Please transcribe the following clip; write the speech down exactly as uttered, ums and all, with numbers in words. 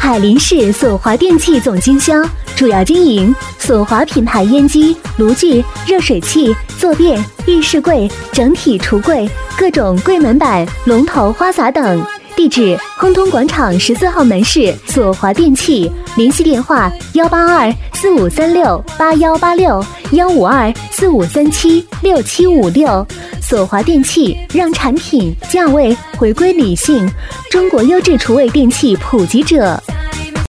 海林市索华电器总经销，主要经营索华品牌烟机、炉具、热水器、坐垫、浴室柜、整体橱柜、各种柜门板、龙头、花洒等。地址：亨通广场十四号门市索华电器，联系电话：幺八二四五三六八幺八六幺五二四五三七六七五六。索华电器让产品价位回归理性，中国优质厨卫电器普及者。